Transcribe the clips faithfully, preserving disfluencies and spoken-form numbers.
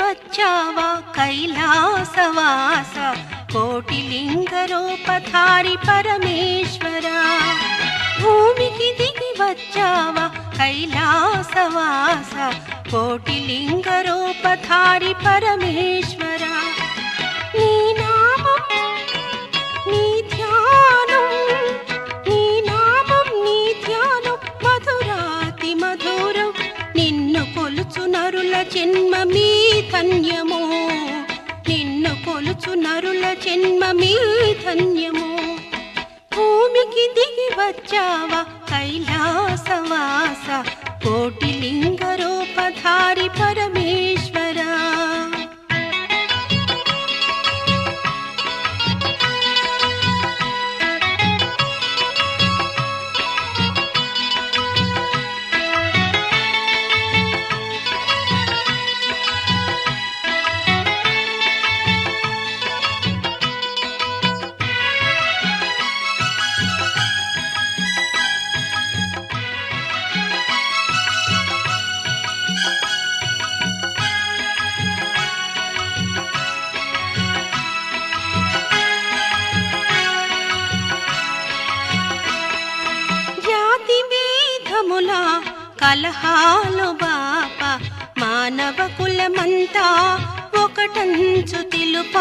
వచ్చావా కైలాసవాస కోటిలింగ రూపధారి పరమేశ్వరా భూమికి దిగి వచ్చావా కైలాసవాస కోటిలింగ రూపధారి పరమేశ్వరా నీ నామం నీ ధ్యానం నీ నామం నీ ధ్యానం మధురాతి మధురం నిన్ను కొలుచు నరుల జన్మ మీ ధన్యము నిన్ను కొలుచు నరుల జన్మ మీ ధన్యము భూమికి దిగి వచ్చావా కైలాసవాస కోటిలింగ రూపధారి పరమేశ్వరా కలహాలు బాప మానవ కులమంతా ఒకటంచు తెలుపా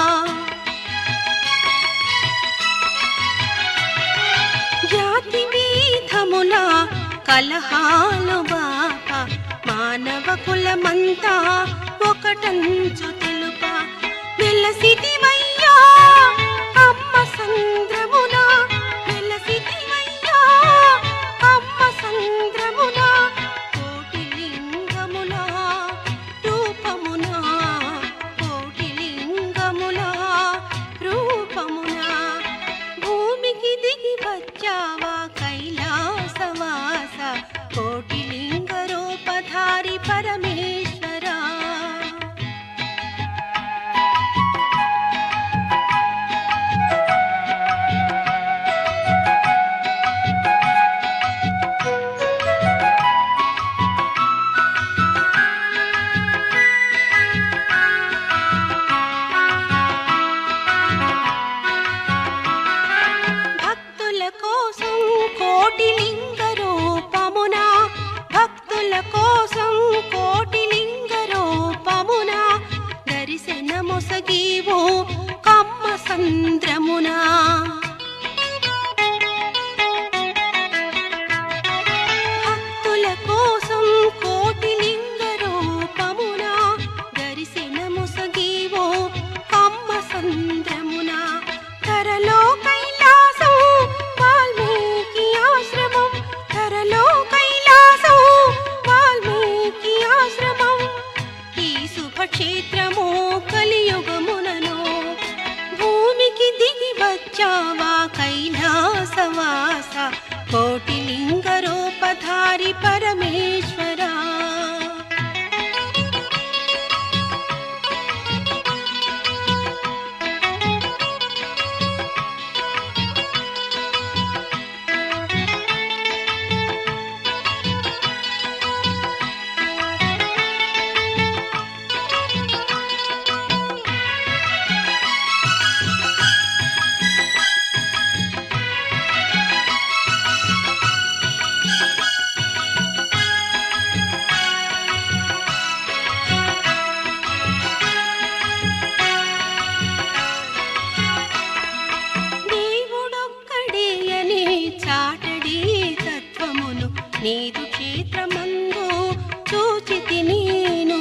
జాతి విధముల కలహాలు బాప మానవ కులమంతా ఒకటంచు తెలుపా వెలసిదివయ్యా అమ్మ సంద్రమున వెలసిదివయ్యా అమ్మ సంద్రమున కోటిలింగముల రూపమున కోటిలింగముల రూపమున భూమికి దిగి వచ్చావా కైలాసవాస కోటిలింగ రూపధారి పరమేశ్వరా కోటిలింగ రూపమున భక్తుల కోసం కోటిలింగ రూపమున దర్శనమొసగివో కమ్మ సంద్రమున భక్తుల కోసం కోటిలింగ రూపమున దర్శనమొసగివో కమ్మ సంద్రమున ధరలో కైలాసం వాల్మీకి ఆశ్రమం ధరలో కైలాసం వాల్మీకి ఆశ్రమం ఈ శుభక్షేత్రము కలియుగమునను భూమికి దిగి వచ్చావా కైలాసవాస కోటిలింగ రూపధారి పరమేశ్వరా నీదు క్షేత్రమందు చూచితి నేను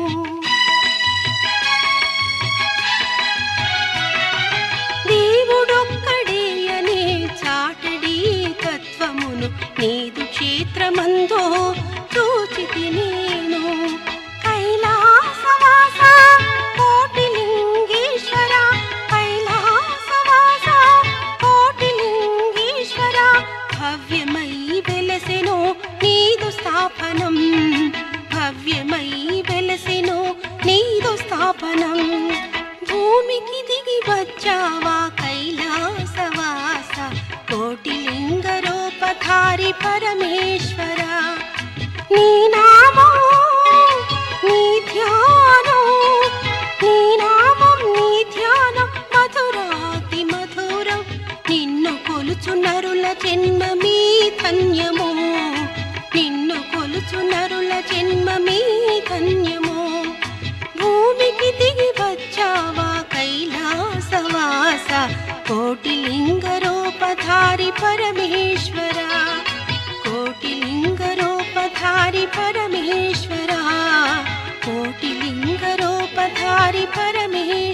దేవుడొక్కడే అనే చాటడి తత్వమును నీదు క్షేత్రమందు చూచితి నేను కైలాసవాస కోటిలింగేశ్వర కైలాసవాస కోటిలింగేశ్వర భవ్యమై వెలసెను నీదు స్థాపనం భవ్యమై వెలసెను నీదు స్థాపనం భూమికి దిగి వచ్చావా కైలాసవాస కోటిలింగ రూపధారి పరమేశ్వర నీ నామం నీ ధ్యానం హరి పరమేశ